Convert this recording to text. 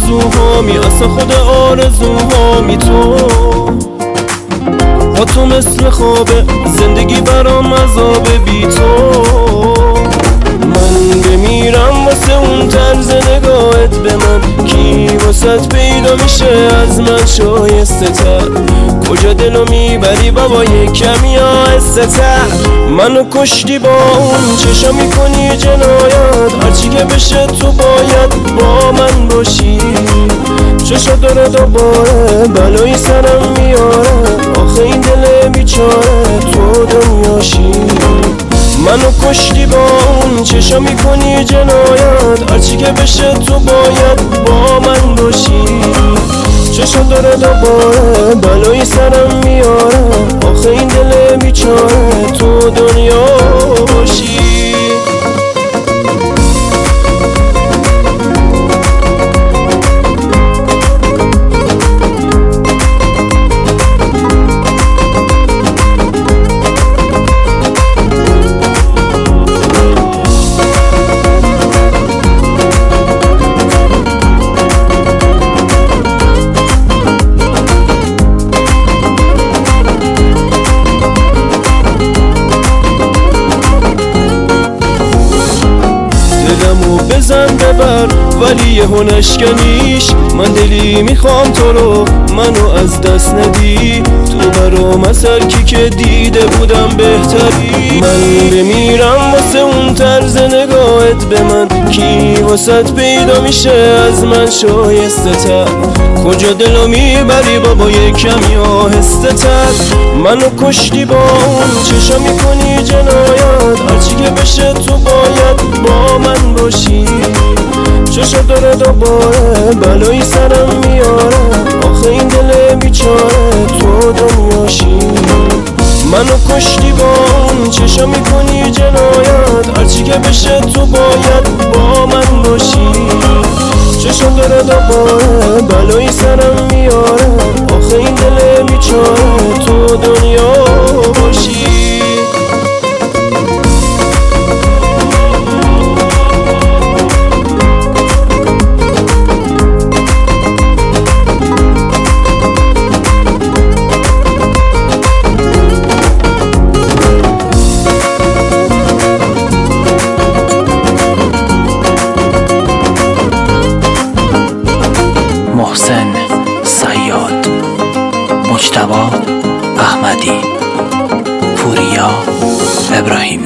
آرزوهامی، اصلا خود آرزوهامی تو. با تو مثل خوابه زندگی برام عذابه بی تو. من بمیرم واسه اون طرز نگاهت به من، کی واسه پیدا میشه از من شایسته تر؟ کجا دلو میبری بابا یک کمی آهسته تر؟ منو کشتی با اون چشا میکنی جنایت، هرچی که بشه تو باید با من باشی. چشا داره دوباره بلایی سرم میاره، آخه این دل بیچاره تو دنیاشی. منو کشتی با اون چشا میکنی جنایت، هرچی که بشه تو باید با من باشی. چشا داره دوباره بلایی سرم میاره، آخه این دل بیچاره تو دنیا باشی. دلمو بزن ببر ولی یهو نشکنیش، من دلی میخوام تو رو منو از دست ندی. تو برام از هر کی که دیده بودم بهتری. من بمیرم واسه اون طرز نگاهت به من، کی واسه پیدا میشه از من شایسته تر؟ کجا دلو میبری بابا یک کمی آهسته تر؟ منو کشتی با اون چشا میکنی جنایت، هرچی که بشه تو باید با من باشی. چشا داره دوباره بلایی سرم میاره، آخه این دل بیچاره تو دنیاشی. منو کشتی با اون چشا میکنی جنایت، هرچی که بشه تو باید با من باشی. چشا داره دوباره بلایی سرم میاره، آخه این دل بیچاره تو دنیا باشی. محسن صیاد، مجتبی احمدی، پوریا ابراهیمی.